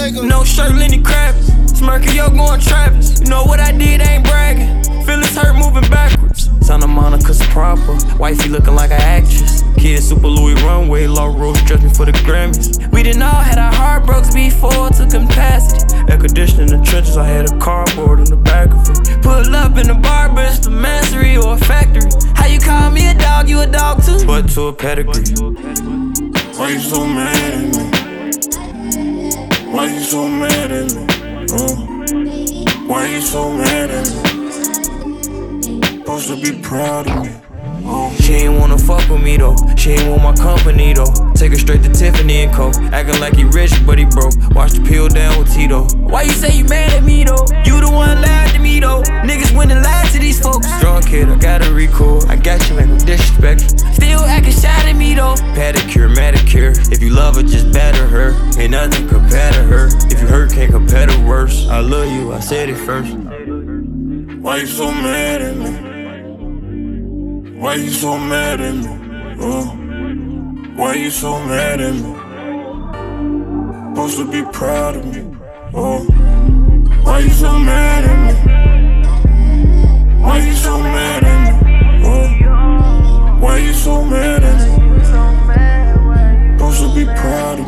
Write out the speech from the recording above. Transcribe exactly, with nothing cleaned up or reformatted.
No shirt, Lenny Kravitz. Smirking, yo, going Travis. You know what I did, ain't bragging. Feelings hurt, moving backwards. Santa Monica's proper. Wifey looking like an actress. Kids, Super Louis runway. Law Rose dressed me for the Grammys. We didn't all had our heartbreaks before to capacity. Air conditioning in the trenches, I had a cardboard in the back of it. Pull up in the barber, it's the mansory or a factory. How you call me a dog, you a dog too? But to a pedigree. Why you so mad at me? Why you so mad at me? Uh, why you so mad at me? Supposed to be proud of me. Uh. She ain't wanna fuck with me though. She ain't want my company though. Take her straight to Tiffany and Co. Acting like he rich but he broke. Watch the pill down with Tito. Why you say you mad at me though? You the one lied to me though. Niggas went and lied to these folks. Strong kid, I gotta record. I got you, ain't no disrespect. Still acting shy at me though. Pedicure, manicure. If you love her, just batter her. Ain't nothing compare to her. If you hurt, can't compare to worse. I love you, I said it first. Why you so mad at me? Why you so mad at me? Uh, why you so mad at me? Supposed to be proud of me. Uh, why you so mad at me? Why you so mad at me? Uh, why you so mad at me? Supposed to be proud of me.